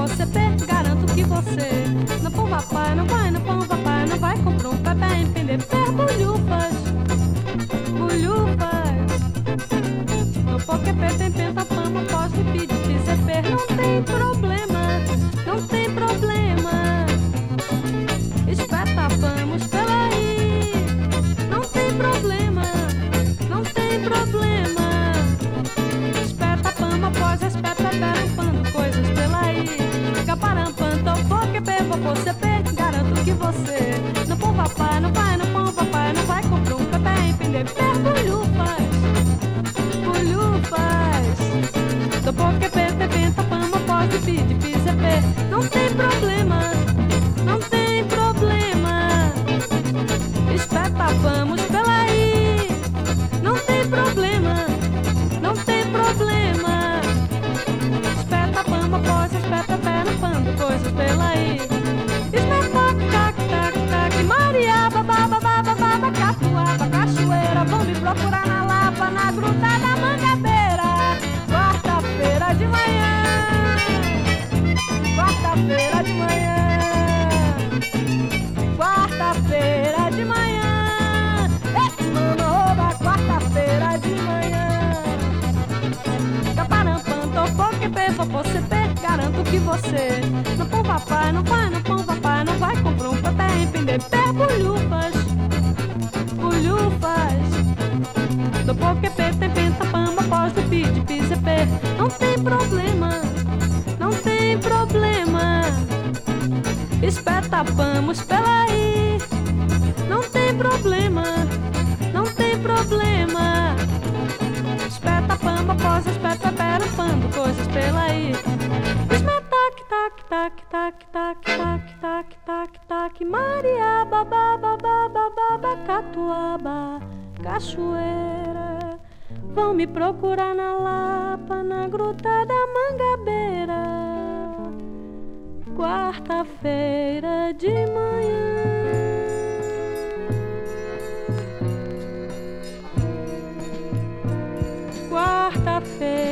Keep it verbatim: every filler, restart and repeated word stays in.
você pé, garanto que você no pão papai, não vai no pão papai, não vai comprar um pé empreender pé, bolhufas, bolhufas. No poquepé tem pentapama, posso pedir dizer pé, não tem problema, não tem problema. Espetapamos pela aí, não tem problema, não tem problema. Espetapama, após espeta, garampando coisas pela aí. Caparampando, poquepé, vou você pé, garanto que você no pão papai, não vai no pão papai, não vai comprar um pé empreender pé, bolhufas, bolhufas. Do poquepé tem pentapama, pode pedir pizza pé, não tem problema, não tem problema. Espetapamos pela aí, não tem problema, não tem problema. Espetapama, pós espeta pé no pano, coisas pela aí. Espetac, tac, tac, tac, Maria, babá, babá, babá, Catuaba, cachoeira, vão me procurar na Lapa, na Gruta da Mangabeira. Quarta-feira de manhã, quarta-feira de manhã, quarta-feira de manhã, ei, mano, oba, quarta-feira de manhã. Caparampando, poquepé, vou você pé, garanto que você no pão papai, não vai no pão papai, não vai comprar um pé empreender pé, bolhufas, bolhufas. Do poquepé tem pentapama, posso pedir pizza pé, não tem problema, não tem problema. Espetapamos pela aí, não tem problema, não tem problema. Espetapama, pós espeta pera, pando coisas pela aí. Esmetac, tac, tac, tac, tac, tac, tac, tac, tac, Maria, babá, babá, babá, Catuaba, cachoeira, vão me procurar na Lapa, na Gruta da Mangabeira. Quarta-feira de manhã, quarta-feira